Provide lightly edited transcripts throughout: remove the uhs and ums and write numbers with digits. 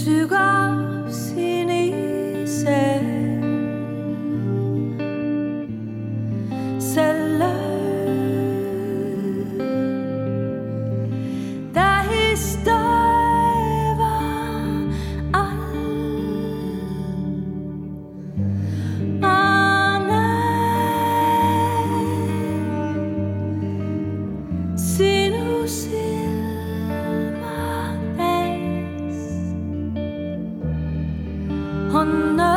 sügav sinisel sel ööl tähis taeva all ma näen sinu silmades on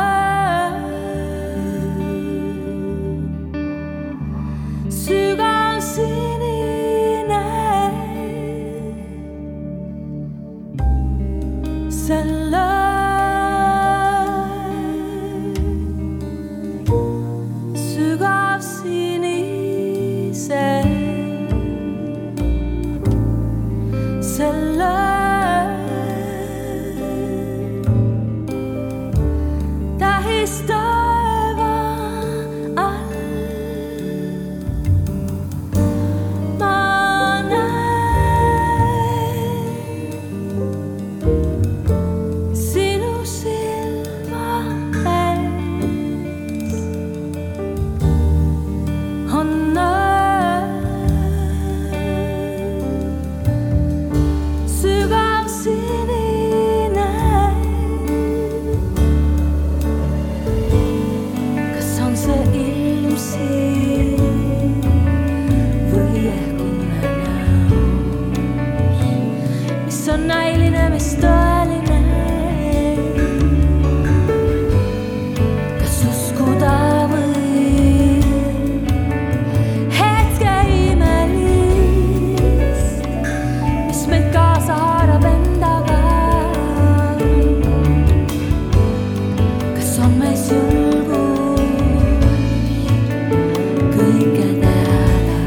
sügav sinine sel ööl sügav sinisel sel ööl tähis taeva all ma näen sinu silmades on sügav sinine. Kas on see ilm siin või ehk unenäos, mis on näiline, mis tõeline? Kas uskuda võib hetke imelist, mis meid kaasa haarab endaga? Kas on meis julgust kõike teada,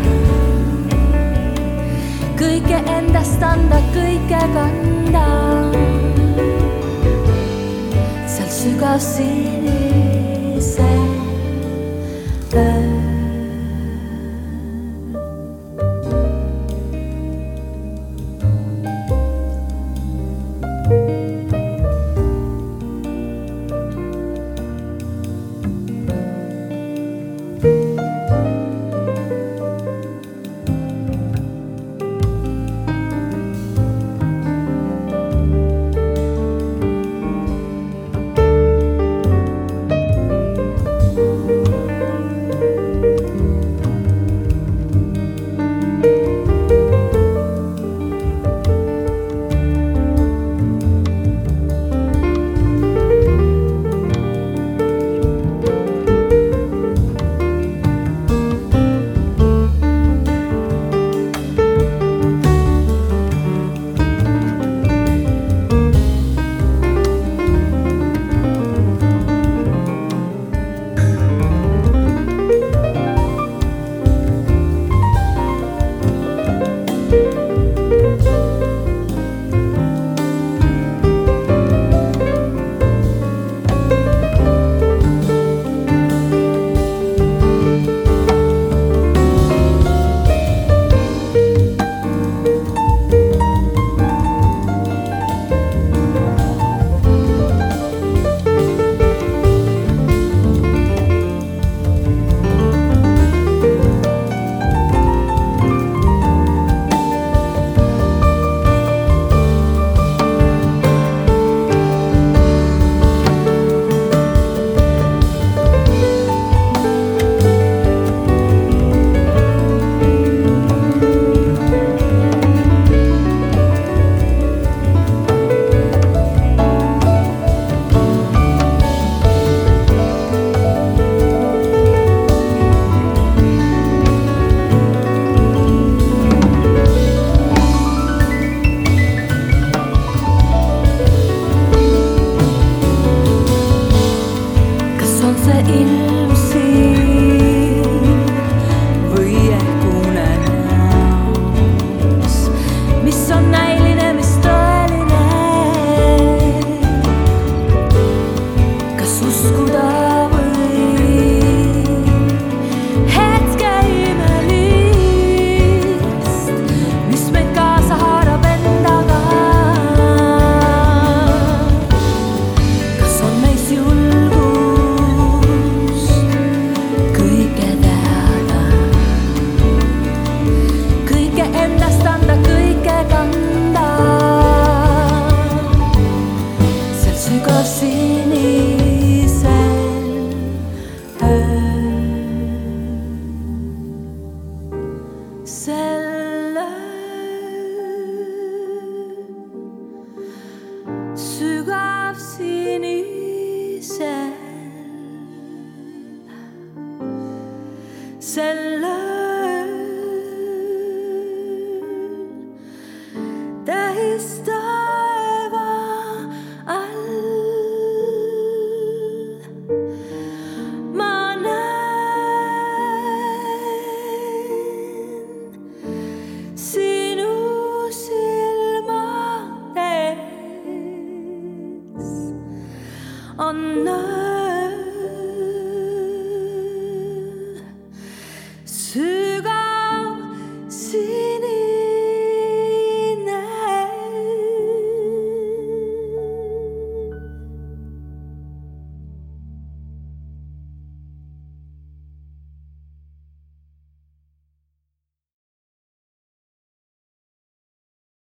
kõike endast anda, kõike kanda seal sügav sinisel ööl? ees taeva all. Ma näen sinu silmades on